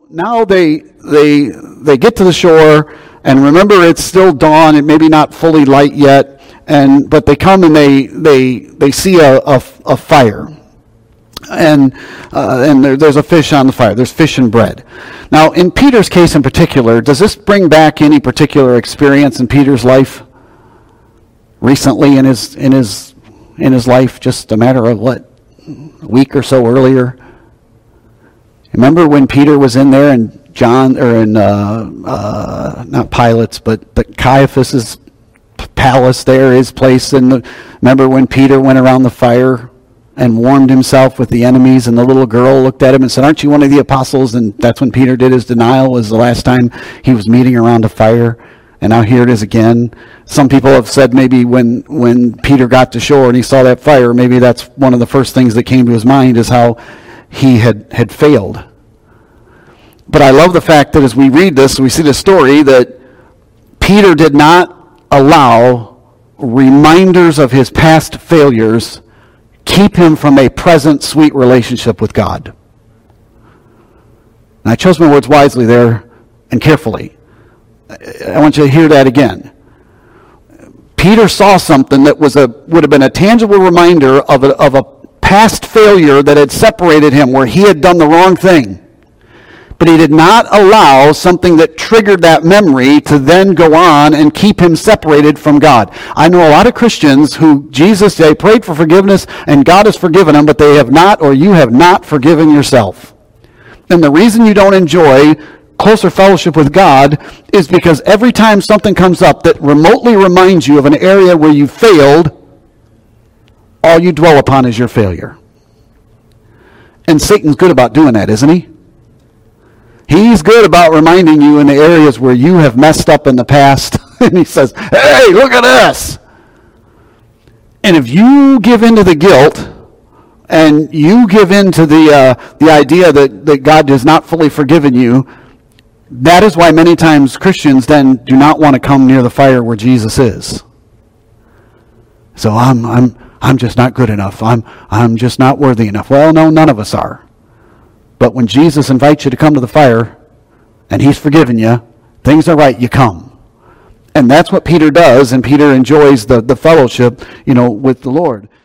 now they get to the shore, and remember it's still dawn, it maybe not fully light yet, but they come and they see a fire. And there's a fish on the fire. There's fish and bread. Now, in Peter's case in particular, does this bring back any particular experience in Peter's life recently in his life? Just a matter of a week or so earlier. Remember when Peter was in there and John, or in not Pilate's, but Caiaphas's palace there, his place. Remember when Peter went around the fire and warmed himself with the enemies, and the little girl looked at him and said, "Aren't you one of the apostles?" And that's when Peter did his denial, was the last time he was meeting around a fire. And now here it is again. Some people have said maybe when Peter got to shore and he saw that fire, maybe that's one of the first things that came to his mind, is how he had failed. But I love the fact that as we read this, we see the story that Peter did not allow reminders of his past failures keep him from a present sweet relationship with God. And I chose my words wisely there and carefully. I want you to hear that again. Peter saw something that would have been a tangible reminder of a past failure that had separated him, where he had done the wrong thing. But he did not allow something that triggered that memory to then go on and keep him separated from God. I know a lot of Christians who they prayed for forgiveness and God has forgiven them, but they have not, or you have not forgiven yourself. And the reason you don't enjoy closer fellowship with God is because every time something comes up that remotely reminds you of an area where you failed, all you dwell upon is your failure. And Satan's good about doing that, isn't he? He's good about reminding you in the areas where you have messed up in the past. And he says, "Hey, look at this." And if you give in to the guilt, and you give in to the idea that God has not fully forgiven you, that is why many times Christians then do not want to come near the fire where Jesus is. So I'm just not good enough. I'm just not worthy enough. Well, no, none of us are. But when Jesus invites you to come to the fire, and he's forgiven you, things are right, you come. And that's what Peter does, and Peter enjoys the fellowship, with the Lord.